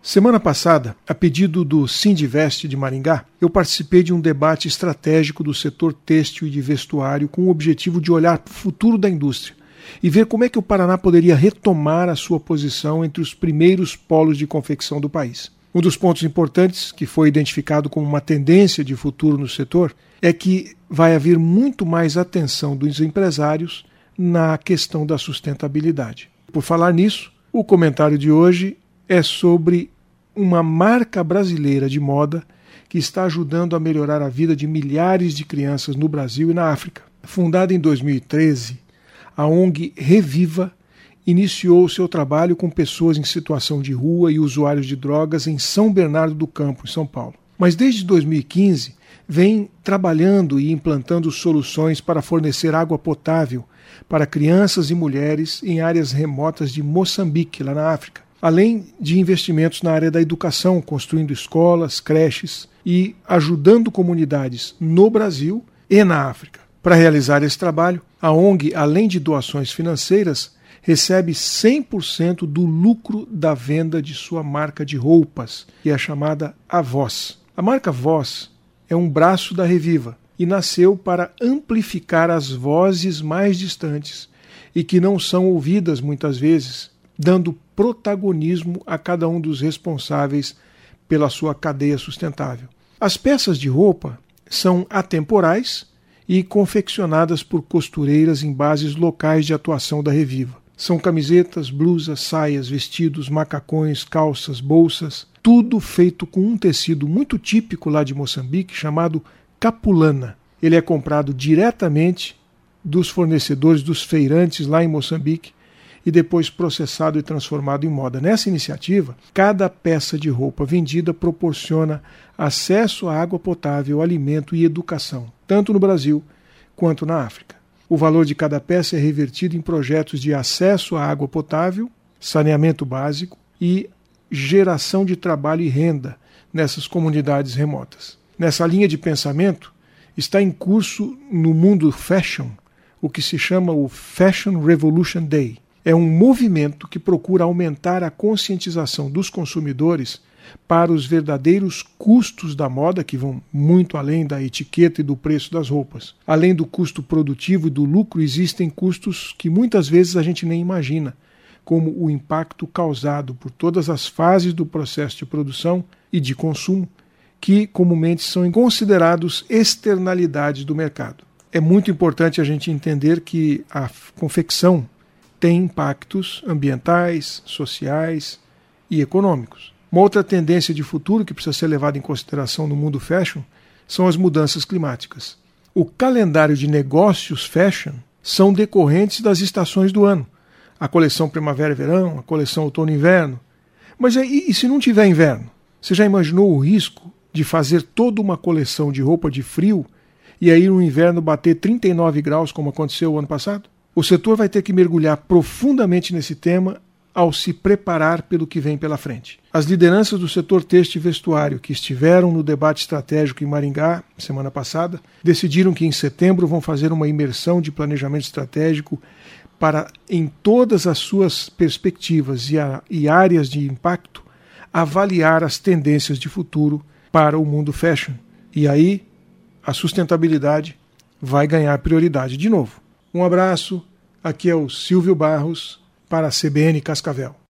Semana passada, a pedido do Sindivest de Maringá, eu participei de um debate estratégico do setor têxtil e de vestuário com o objetivo de olhar para o futuro da indústria e ver como é que o Paraná poderia retomar a sua posição entre os primeiros polos de confecção do país. Um dos pontos importantes, que foi identificado como uma tendência de futuro no setor, é que vai haver muito mais atenção dos empresários na questão da sustentabilidade. Por falar nisso, o comentário de hoje é sobre uma marca brasileira de moda que está ajudando a melhorar a vida de milhares de crianças no Brasil e na África. Fundada em 2013, a ONG Reviva iniciou seu trabalho com pessoas em situação de rua e usuários de drogas em São Bernardo do Campo, em São Paulo. Mas desde 2015 vem trabalhando e implantando soluções para fornecer água potável para crianças e mulheres em áreas remotas de Moçambique, lá na África, além de investimentos na área da educação, construindo escolas, creches e ajudando comunidades no Brasil e na África. Para realizar esse trabalho, a ONG, além de doações financeiras, recebe 100% do lucro da venda de sua marca de roupas, que é a chamada Voz. A marca Voz é um braço da Reviva e nasceu para amplificar as vozes mais distantes e que não são ouvidas muitas vezes, dando protagonismo a cada um dos responsáveis pela sua cadeia sustentável. As peças de roupa são atemporais e confeccionadas por costureiras em bases locais de atuação da Reviva. São camisetas, blusas, saias, vestidos, macacões, calças, bolsas, tudo feito com um tecido muito típico lá de Moçambique chamado capulana. Ele é comprado diretamente dos fornecedores, dos feirantes lá em Moçambique e depois processado e transformado em moda. Nessa iniciativa, cada peça de roupa vendida proporciona acesso à água potável, alimento e educação, tanto no Brasil quanto na África. O valor de cada peça é revertido em projetos de acesso à água potável, saneamento básico e geração de trabalho e renda nessas comunidades remotas. Nessa linha de pensamento, está em curso no mundo fashion o que se chama o Fashion Revolution Day. É um movimento que procura aumentar a conscientização dos consumidores para os verdadeiros custos da moda, que vão muito além da etiqueta e do preço das roupas. Além do custo produtivo e do lucro, existem custos que muitas vezes a gente nem imagina, como o impacto causado por todas as fases do processo de produção e de consumo, que comumente são considerados externalidades do mercado. É muito importante a gente entender que a confecção tem impactos ambientais, sociais e econômicos. Uma outra tendência de futuro que precisa ser levada em consideração no mundo fashion são as mudanças climáticas. O calendário de negócios fashion são decorrentes das estações do ano. A coleção primavera e verão, a coleção outono e inverno. Mas e se não tiver inverno? Você já imaginou o risco de fazer toda uma coleção de roupa de frio e aí no inverno bater 39 graus, como aconteceu o ano passado? O setor vai ter que mergulhar profundamente nesse tema ao se preparar pelo que vem pela frente. As lideranças do setor têxtil e vestuário que estiveram no debate estratégico em Maringá, semana passada, decidiram que em setembro vão fazer uma imersão de planejamento estratégico para, em todas as suas perspectivas e áreas de impacto, avaliar as tendências de futuro para o mundo fashion. E aí, a sustentabilidade vai ganhar prioridade de novo. Um abraço, aqui é o Silvio Barros para a CBN Cascavel.